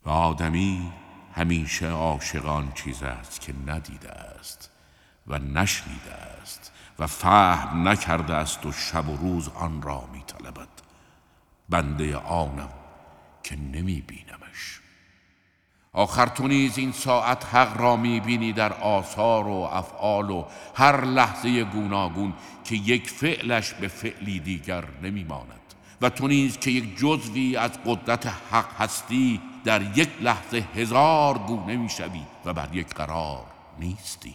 و آدمی همیشه عاشقان چیز است که ندیده است و نشنیده است و فهم نکرده است و شب و روز آن را می طلبد. بنده آنم که نمی بینمش. آخر تو نیز این ساعت حق را می بینی در آثار و افعال و هر لحظه گوناگون که یک فعلش به فعلی دیگر نمی ماند و تو نیز که یک جزوی از قدرت حق هستی در یک لحظه هزار گونه می شوی و بر یک قرار نیستی.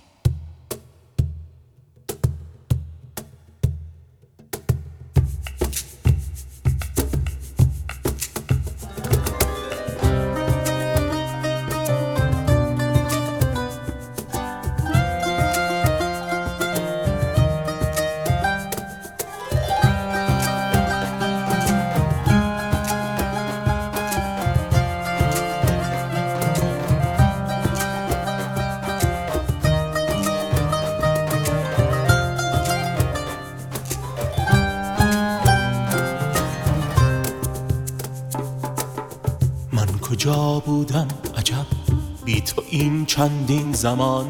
کجا بودم عجب بی تو این چندین زمان،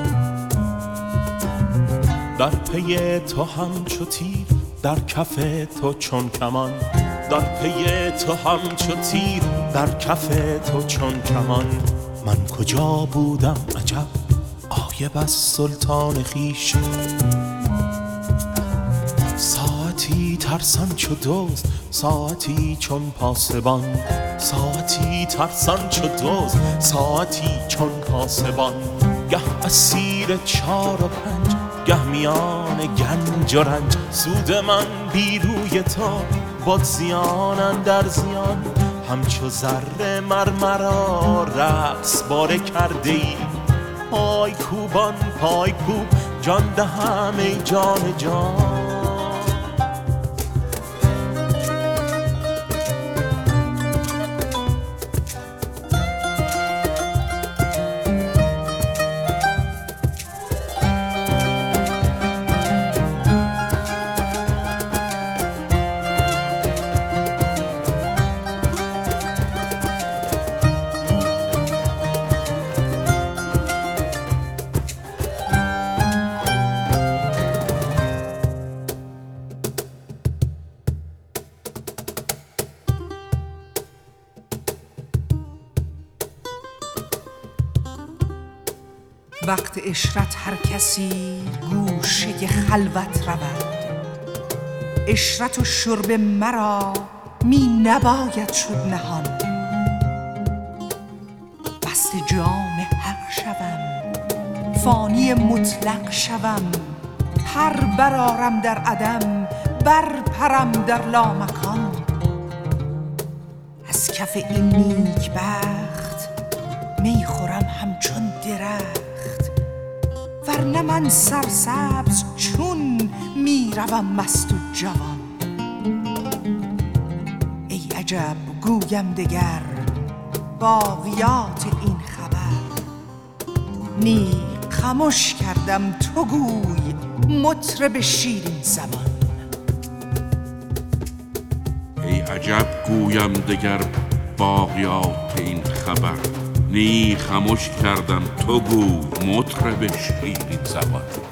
در پی تو همچو تیر در کف تو چون کمان، در پی تو همچو تیر در کف تو چون کمان. من کجا بودم عجب عایب از سلطان خویش، ساعتی ترسان چو دزد ساعتی چون پاسبان، ساعتی ترسان چو دزد ساعتی چون پاسبان. گه اسیر 4 و 5 گه میان گنج و رنج، سود من بی روی تو باد زیان اندر زیان. همچو زر مرمرا رقص باره کرده ای، پای کوبان پای کوب جان دهم ای جان جان. وقت عشرت هر کسی گوشه خلوت رود، عشرت و شرب مرا می نباید شد نهان. مست جام حق شوم فانی مطلق شوم، پر برآرم در عدم برپرم در لامکان. از کف این نیک بخت می خورم همچون درخت، ورنه من سرسبز چون می روم مست و جوان. ای عجب گویم دگر باقیات این خبر، نی خمش کردم تو گوی مطرب شیرین زمان. ای عجب گویم دگر باقیات این خبر، نی خمش کردم تو گو مطرب شیرین زبان.